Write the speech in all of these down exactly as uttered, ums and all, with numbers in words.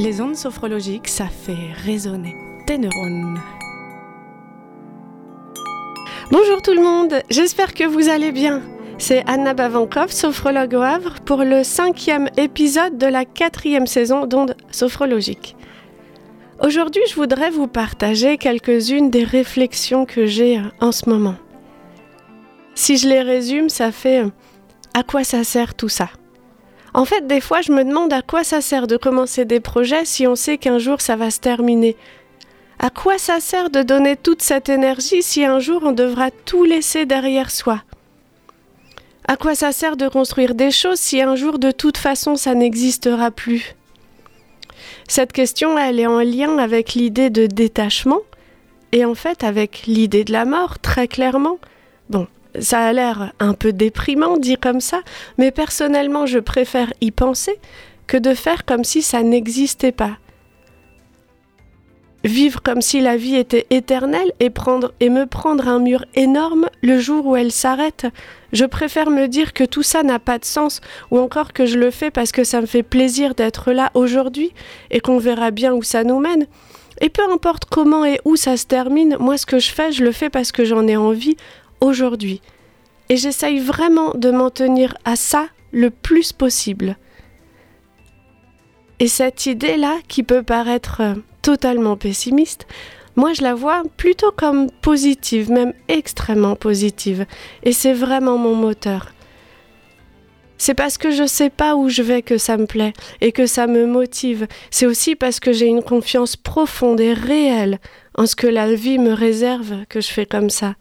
Les ondes sophrologiques, ça fait résonner tes neurones. Bonjour tout le monde, j'espère que vous allez bien. C'est Anna Babankov, sophrologue au Havre, pour le cinquième épisode de la quatrième saison d'ondes sophrologiques. Aujourd'hui, je voudrais vous partager quelques-unes des réflexions que j'ai en ce moment. Si je les résume, ça fait « à quoi ça sert tout ça ?» En fait, des fois, je me demande à quoi ça sert de commencer des projets si on sait qu'un jour ça va se terminer. À quoi ça sert de donner toute cette énergie si un jour on devra tout laisser derrière soi ? À quoi ça sert de construire des choses si un jour de toute façon ça n'existera plus ? Cette question, elle est en lien avec l'idée de détachement et en fait avec l'idée de la mort, très clairement. Bon, ça a l'air un peu déprimant dit comme ça, mais personnellement je préfère y penser que de faire comme si ça n'existait pas. Vivre comme si la vie était éternelle et, prendre, et me prendre un mur énorme le jour où elle s'arrête. Je préfère me dire que tout ça n'a pas de sens ou encore que je le fais parce que ça me fait plaisir d'être là aujourd'hui et qu'on verra bien où ça nous mène. Et peu importe comment et où ça se termine, moi ce que je fais, je le fais parce que j'en ai envie aujourd'hui. Et j'essaye vraiment de m'en tenir à ça le plus possible. Et cette idée-là, qui peut paraître euh, totalement pessimiste, moi je la vois plutôt comme positive, même extrêmement positive. Et c'est vraiment mon moteur. C'est parce que je sais pas où je vais que ça me plaît et que ça me motive. C'est aussi parce que j'ai une confiance profonde et réelle en ce que la vie me réserve que je fais comme ça.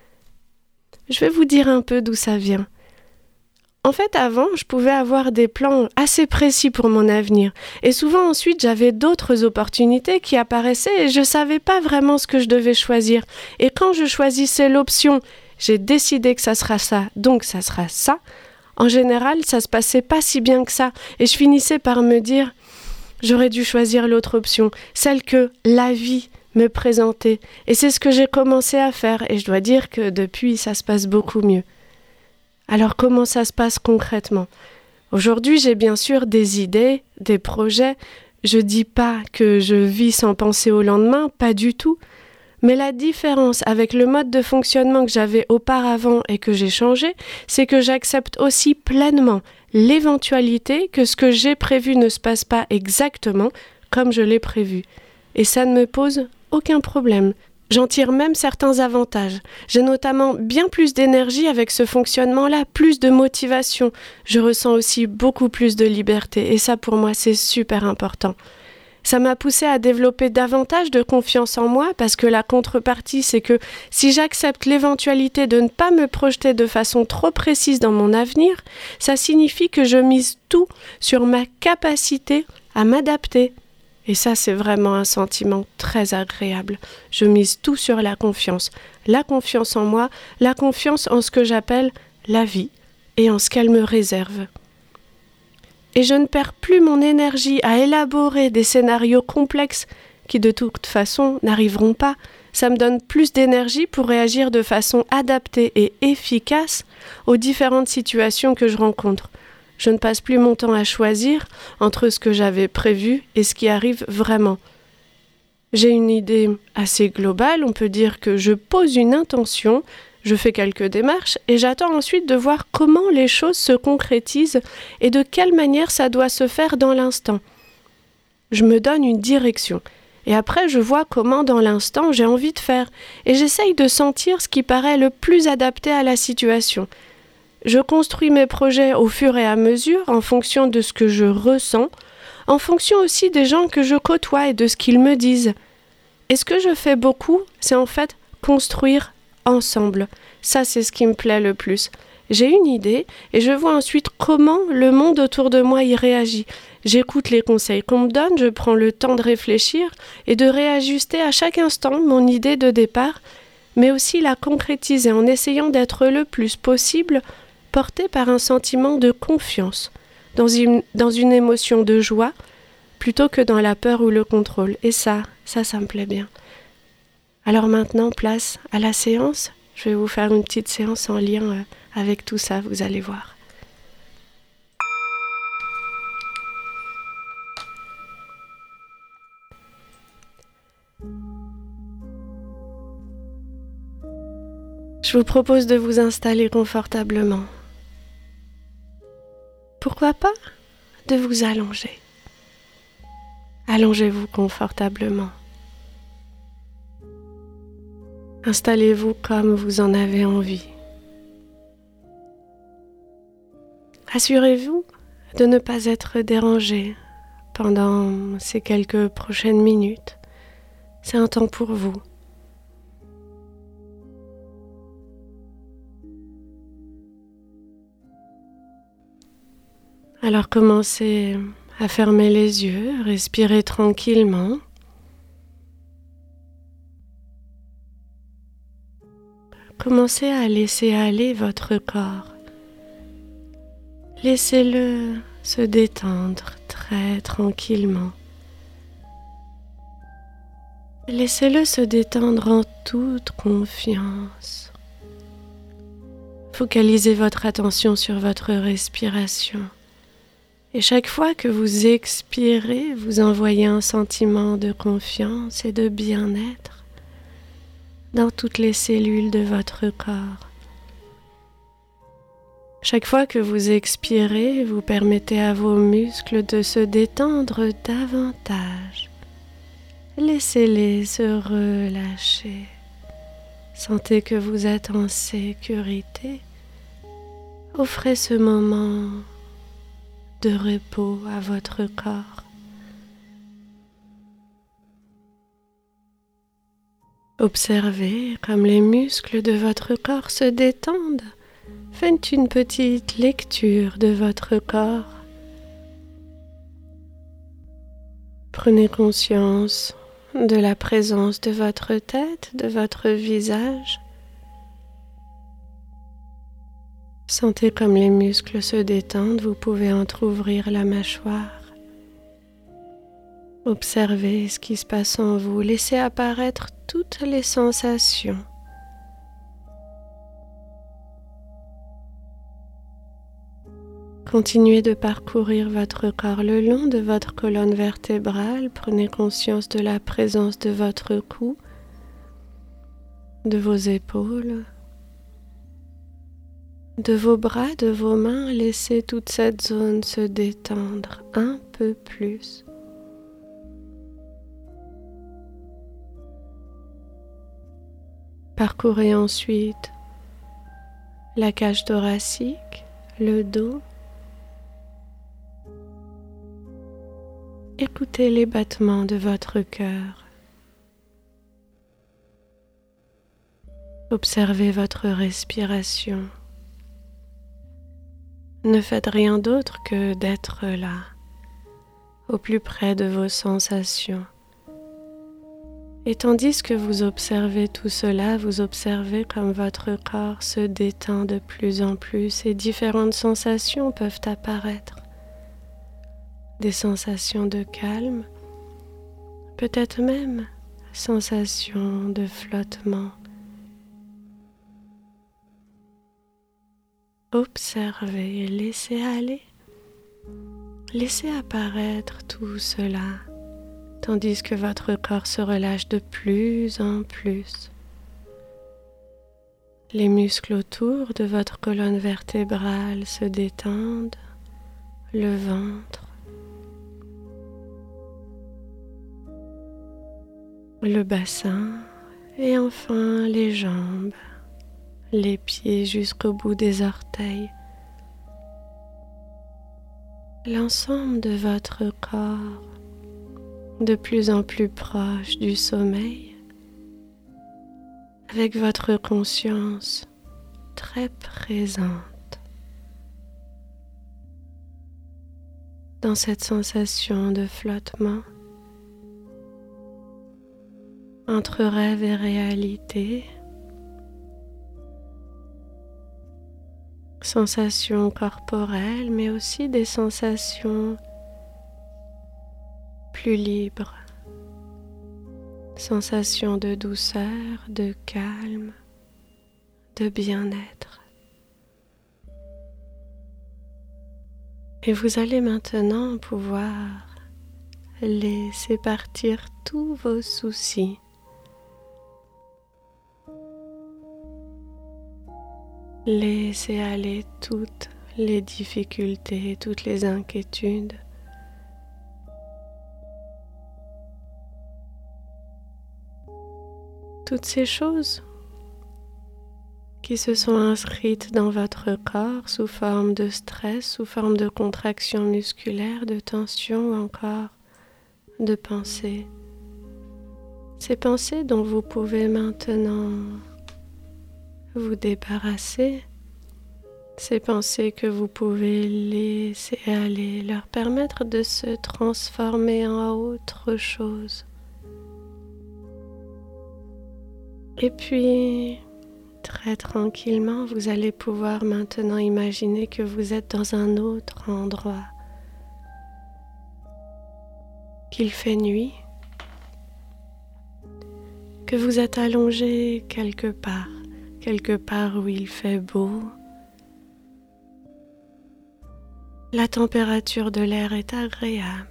Je vais vous dire un peu d'où ça vient. En fait, avant, je pouvais avoir des plans assez précis pour mon avenir. Et souvent, ensuite, j'avais d'autres opportunités qui apparaissaient et je ne savais pas vraiment ce que je devais choisir. Et quand je choisissais l'option « j'ai décidé que ça sera ça, donc ça sera ça », en général, ça se passait pas si bien que ça. Et je finissais par me dire « j'aurais dû choisir l'autre option, celle que la vie me présenter. » Et c'est ce que j'ai commencé à faire. Et je dois dire que depuis, ça se passe beaucoup mieux. Alors comment ça se passe concrètement ? Aujourd'hui, j'ai bien sûr des idées, des projets. Je dis pas que je vis sans penser au lendemain, pas du tout. Mais la différence avec le mode de fonctionnement que j'avais auparavant et que j'ai changé, c'est que j'accepte aussi pleinement l'éventualité que ce que j'ai prévu ne se passe pas exactement comme je l'ai prévu. Et ça ne me pose aucun problème. J'en tire même certains avantages. J'ai notamment bien plus d'énergie avec ce fonctionnement-là, plus de motivation. Je ressens aussi beaucoup plus de liberté et ça pour moi c'est super important. Ça m'a poussé à développer davantage de confiance en moi parce que la contrepartie c'est que si j'accepte l'éventualité de ne pas me projeter de façon trop précise dans mon avenir, ça signifie que je mise tout sur ma capacité à m'adapter. Et ça, c'est vraiment un sentiment très agréable. Je mise tout sur la confiance. La confiance en moi, la confiance en ce que j'appelle la vie et en ce qu'elle me réserve. Et je ne perds plus mon énergie à élaborer des scénarios complexes qui de toute façon n'arriveront pas. Ça me donne plus d'énergie pour réagir de façon adaptée et efficace aux différentes situations que je rencontre. Je ne passe plus mon temps à choisir entre ce que j'avais prévu et ce qui arrive vraiment. J'ai une idée assez globale, on peut dire que je pose une intention, je fais quelques démarches et j'attends ensuite de voir comment les choses se concrétisent et de quelle manière ça doit se faire dans l'instant. Je me donne une direction et après je vois comment dans l'instant j'ai envie de faire et j'essaye de sentir ce qui paraît le plus adapté à la situation. Je construis mes projets au fur et à mesure en fonction de ce que je ressens, en fonction aussi des gens que je côtoie et de ce qu'ils me disent. Et ce que je fais beaucoup, c'est en fait construire ensemble. Ça, c'est ce qui me plaît le plus. J'ai une idée et je vois ensuite comment le monde autour de moi y réagit. J'écoute les conseils qu'on me donne, je prends le temps de réfléchir et de réajuster à chaque instant mon idée de départ, mais aussi la concrétiser en essayant d'être le plus possible porté par un sentiment de confiance, dans une, dans une émotion de joie, plutôt que dans la peur ou le contrôle. Et ça, ça, ça me plaît bien. Alors maintenant, place à la séance. Je vais vous faire une petite séance en lien avec tout ça, vous allez voir. Je vous propose de vous installer confortablement. Pourquoi pas de vous allonger? Allongez-vous confortablement. Installez-vous comme vous en avez envie. Assurez-vous de ne pas être dérangé pendant ces quelques prochaines minutes. C'est un temps pour vous. Alors commencez à fermer les yeux, respirez tranquillement. Commencez à laisser aller votre corps. Laissez-le se détendre très tranquillement. Laissez-le se détendre en toute confiance. Focalisez votre attention sur votre respiration. Et chaque fois que vous expirez, vous envoyez un sentiment de confiance et de bien-être dans toutes les cellules de votre corps. Chaque fois que vous expirez, vous permettez à vos muscles de se détendre davantage. Laissez-les se relâcher. Sentez que vous êtes en sécurité. Offrez ce moment de repos à votre corps. Observez comme les muscles de votre corps se détendent. Faites une petite lecture de votre corps. Prenez conscience de la présence de votre tête, de votre visage. Sentez comme les muscles se détendent, vous pouvez entrouvrir la mâchoire. Observez ce qui se passe en vous, laissez apparaître toutes les sensations. Continuez de parcourir votre corps le long de votre colonne vertébrale. Prenez conscience de la présence de votre cou, de vos épaules, de vos bras, de vos mains. Laissez toute cette zone se détendre un peu plus. Parcourez ensuite la cage thoracique, le dos. Écoutez les battements de votre cœur. Observez votre respiration. Ne faites rien d'autre que d'être là, au plus près de vos sensations. Et tandis que vous observez tout cela, vous observez comme votre corps se détend de plus en plus et différentes sensations peuvent apparaître. Des sensations de calme, peut-être même sensations de flottement. Observez et laissez aller, laissez apparaître tout cela, tandis que votre corps se relâche de plus en plus. Les muscles autour de votre colonne vertébrale se détendent, le ventre, le bassin et enfin les jambes, les pieds jusqu'au bout des orteils. L'ensemble de votre corps de plus en plus proche du sommeil, avec votre conscience très présente dans cette sensation de flottement entre rêve et réalité, sensations corporelles, mais aussi des sensations plus libres, sensations de douceur, de calme, de bien-être. Et vous allez maintenant pouvoir laisser partir tous vos soucis. Laissez aller toutes les difficultés, toutes les inquiétudes. Toutes ces choses qui se sont inscrites dans votre corps sous forme de stress, sous forme de contraction musculaire, de tension ou encore de pensées. Ces pensées dont vous pouvez maintenant vous débarrasser, ces pensées que vous pouvez laisser aller, leur permettre de se transformer en autre chose. Et puis, très tranquillement, vous allez pouvoir maintenant imaginer que vous êtes dans un autre endroit, qu'il fait nuit, que vous êtes allongé quelque part, quelque part où il fait beau. La température de l'air est agréable.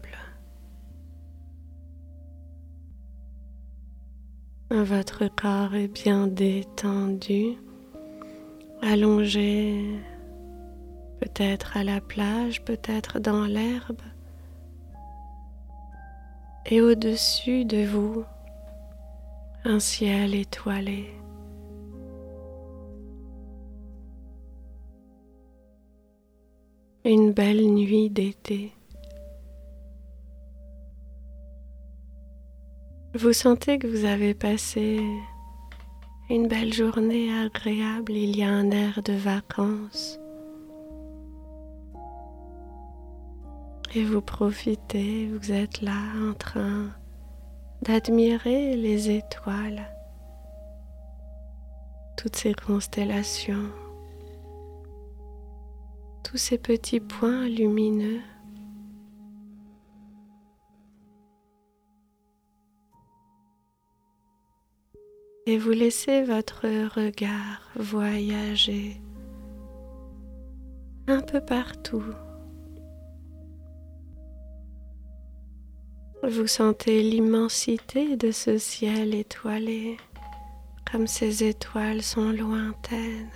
Votre corps est bien détendu, allongé, peut-être à la plage, peut-être dans l'herbe. Et au-dessus de vous, un ciel étoilé. Une belle nuit d'été. Vous sentez que vous avez passé une belle journée agréable, il y a un air de vacances. Et vous profitez, vous êtes là en train d'admirer les étoiles, toutes ces constellations, tous ces petits points lumineux. Et vous laissez votre regard voyager un peu partout. Vous sentez l'immensité de ce ciel étoilé, comme ces étoiles sont lointaines.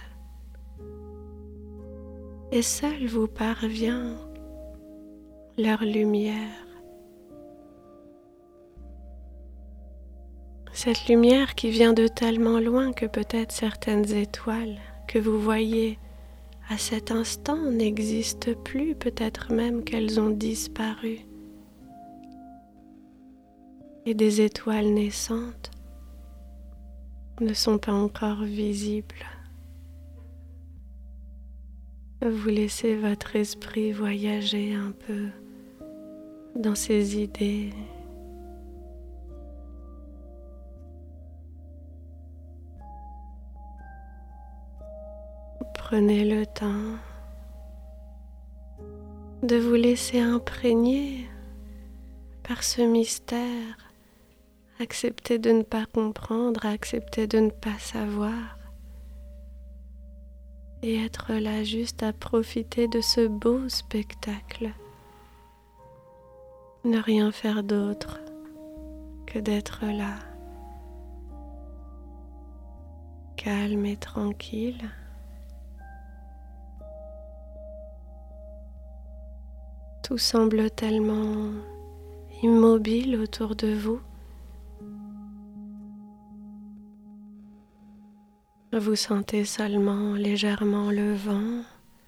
Et seule vous parvient leur lumière. Cette lumière qui vient de tellement loin que peut-être certaines étoiles que vous voyez à cet instant n'existent plus, peut-être même qu'elles ont disparu. Et des étoiles naissantes ne sont pas encore visibles. Vous laissez votre esprit voyager un peu dans ses idées. Prenez le temps de vous laisser imprégner par ce mystère. Acceptez de ne pas comprendre, acceptez de ne pas savoir et être là juste à profiter de ce beau spectacle. Ne rien faire d'autre que d'être là, calme et tranquille. Tout semble tellement immobile autour de vous. Vous sentez seulement légèrement le vent,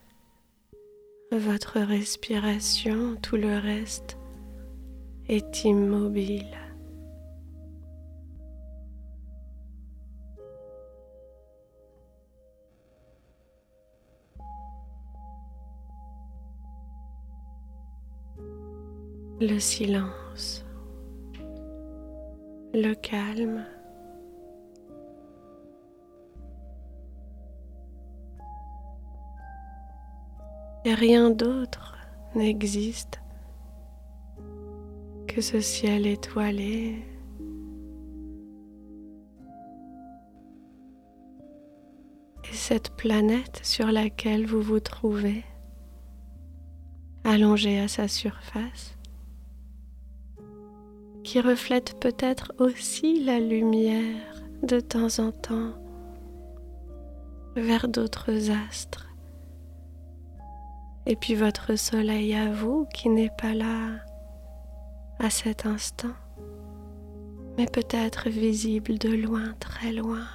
votre respiration, tout le reste est immobile. Le silence, le calme, et rien d'autre n'existe que ce ciel étoilé, et cette planète sur laquelle vous vous trouvez, allongée à sa surface, qui reflète peut-être aussi la lumière de temps en temps. vers d'autres astres. Et puis votre soleil à vous qui n'est pas là à cet instant, mais peut-être visible de loin, très loin.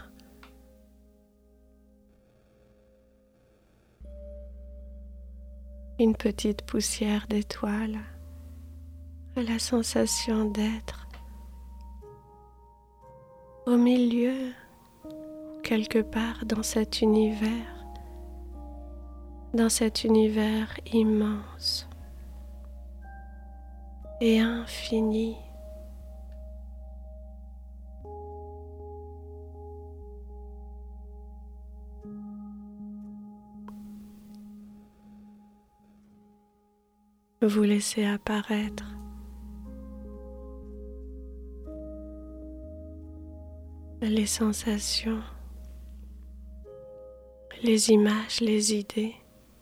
Une petite poussière d'étoiles, la sensation d'être au milieu, quelque part dans cet univers, dans cet univers immense et infini. Vous laissez apparaître les sensations, les images, les idées.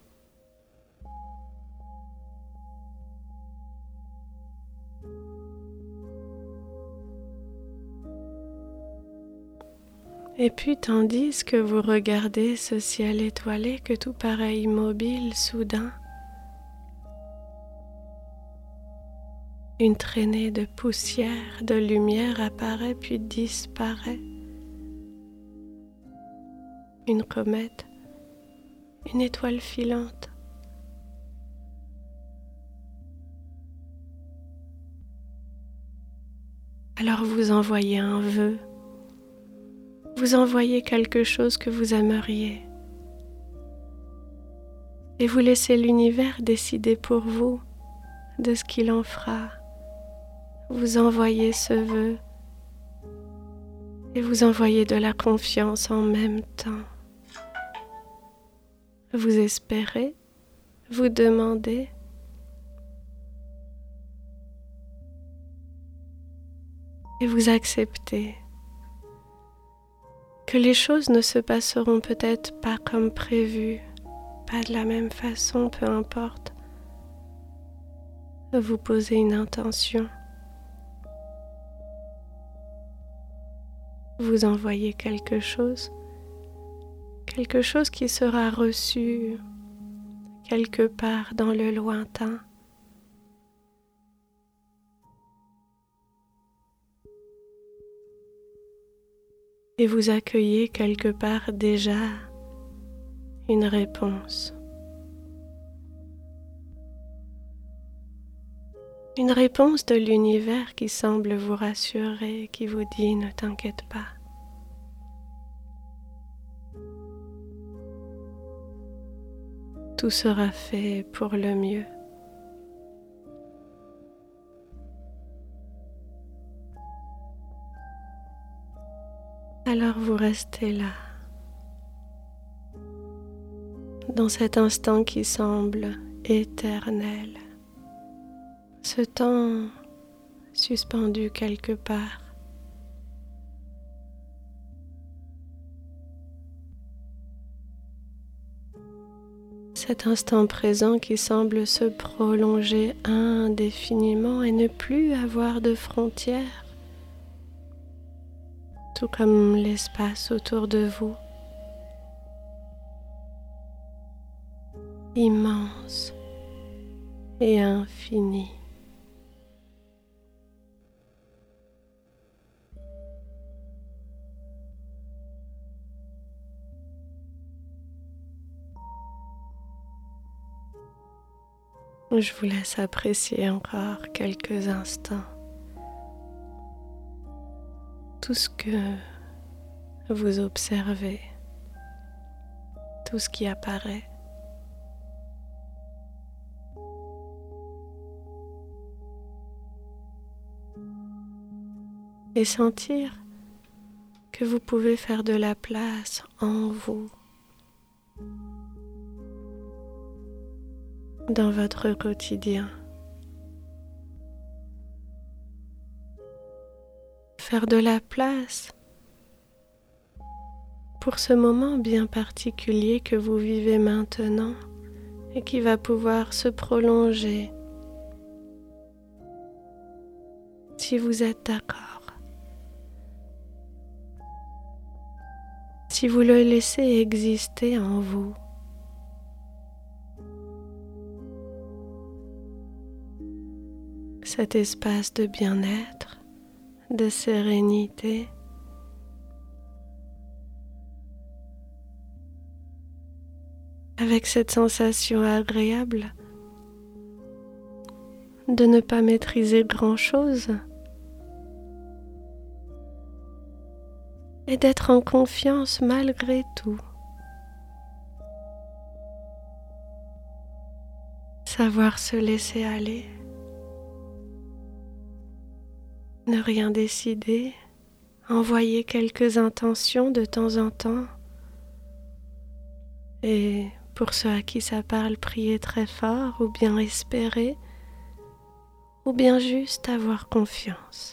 Et puis tandis que vous regardez ce ciel étoilé, que tout paraît immobile, soudain, une traînée de poussière, de lumière apparaît puis disparaît. Une comète, une étoile filante. Alors vous envoyez un vœu, vous envoyez quelque chose que vous aimeriez et vous laissez l'univers décider pour vous de ce qu'il en fera. Vous envoyez ce vœu et vous envoyez de la confiance en même temps. Vous espérez, vous demandez. Et vous acceptez que les choses ne se passeront peut-être pas comme prévu, pas de la même façon, peu importe. Vous posez une intention. Vous envoyez quelque chose, quelque chose qui sera reçu quelque part dans le lointain. Et vous accueillez quelque part déjà une réponse. Une réponse de l'univers qui semble vous rassurer, qui vous dit « ne t'inquiète pas ». Tout sera fait pour le mieux. Alors vous restez là, dans cet instant qui semble éternel, ce temps suspendu quelque part. Cet instant présent qui semble se prolonger indéfiniment et ne plus avoir de frontières, tout comme l'espace autour de vous, immense et infini. Je vous laisse apprécier encore quelques instants tout ce que vous observez, tout ce qui apparaît. Et sentir que vous pouvez faire de la place en vous, dans votre quotidien. Faire de la place pour ce moment bien particulier que vous vivez maintenant et qui va pouvoir se prolonger si vous êtes d'accord. si vous le laissez exister en vous. Cet espace de bien-être, de sérénité, avec cette sensation agréable de ne pas maîtriser grand-chose et d'être en confiance malgré tout. Savoir se laisser aller, ne rien décider, envoyer quelques intentions de temps en temps et pour ceux à qui ça parle, prier très fort ou bien espérer ou bien juste avoir confiance.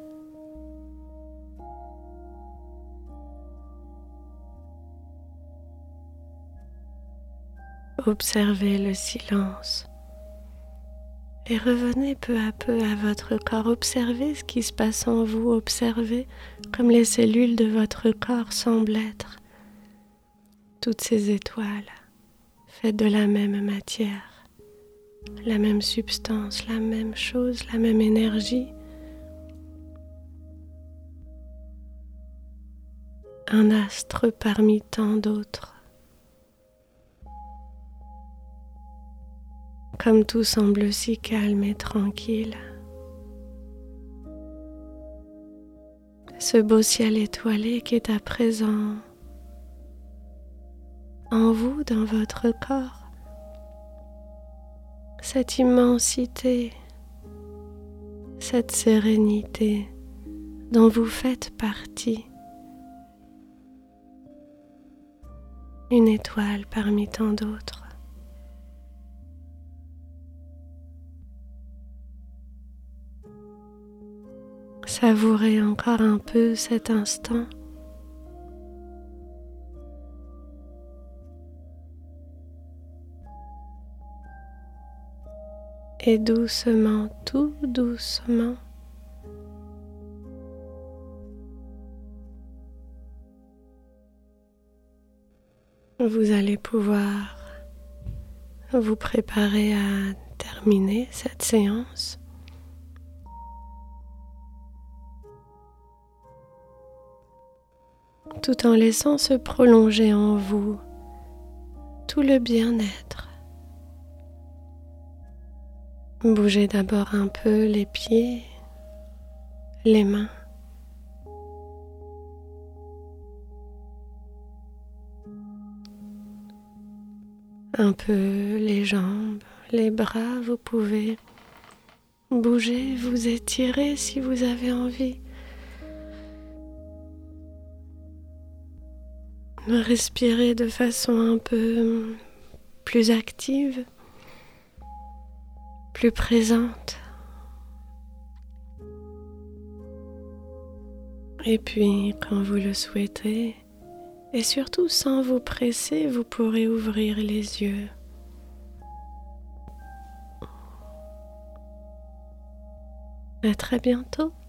Observez le silence et revenez peu à peu à votre corps. Observez ce qui se passe en vous, observez comme les cellules de votre corps semblent être. Toutes ces étoiles faites de la même matière, la même substance, la même chose, la même énergie. Un astre parmi tant d'autres. Comme tout semble si calme et tranquille. Ce beau ciel étoilé qui est à présent en vous, dans votre corps. Cette immensité, cette sérénité dont vous faites partie. Une étoile parmi tant d'autres. Savourez encore un peu cet instant. Et doucement, tout doucement, vous allez pouvoir vous préparer à terminer cette séance. Tout en laissant se prolonger en vous tout le bien-être. Bougez d'abord un peu les pieds, les mains. Un peu les jambes, les bras, vous pouvez bouger, vous étirer si vous avez envie. Respirez de façon un peu plus active, plus présente. Et puis, quand vous le souhaitez, et surtout sans vous presser, vous pourrez ouvrir les yeux. À très bientôt.